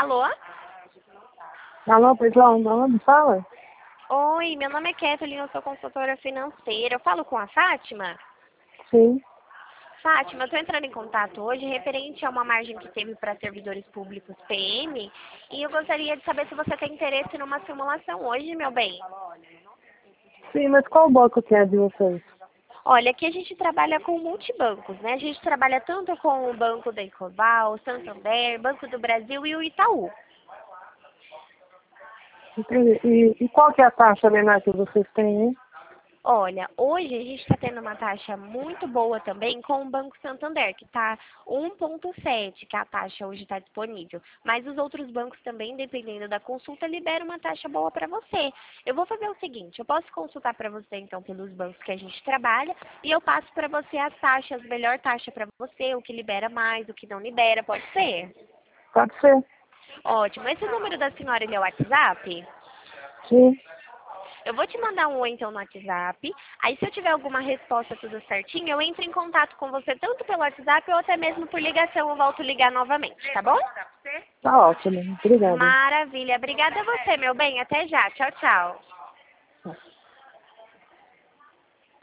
Alô? Alô, pessoal, de onde fala? Oi, meu nome é Kathleen, eu sou consultora financeira. Eu falo com a Fátima? Sim. Fátima, eu estou entrando em contato hoje referente a uma margem que teve para servidores públicos PM e eu gostaria de saber se você tem interesse numa simulação hoje, meu bem. Sim, mas qual banco que é de vocês? Olha, aqui a gente trabalha com multibancos, né? A gente trabalha tanto com o Banco da Ecoval, Santander, Banco do Brasil e o Itaú. Entendi. E qual que é a taxa menor que vocês têm, hein? Olha, hoje a gente está tendo uma taxa muito boa também com o Banco Santander, que está 1,7, que a taxa hoje está disponível. Mas os outros bancos também, dependendo da consulta, liberam uma taxa boa para você. Eu vou fazer o seguinte, eu posso consultar para você então pelos bancos que a gente trabalha e eu passo para você as taxas, melhor taxa para você, o que libera mais, o que não libera, pode ser? Pode ser. Ótimo. Esse número da senhora ele é o WhatsApp? Sim. Eu vou te mandar um oi então no WhatsApp. Aí se eu tiver alguma resposta tudo certinho, eu entro em contato com você tanto pelo WhatsApp ou até mesmo por ligação. Eu volto a ligar novamente, tá bom? Tá ótimo. Obrigada. Maravilha. Obrigada a você, meu bem. Até já. Tchau, tchau.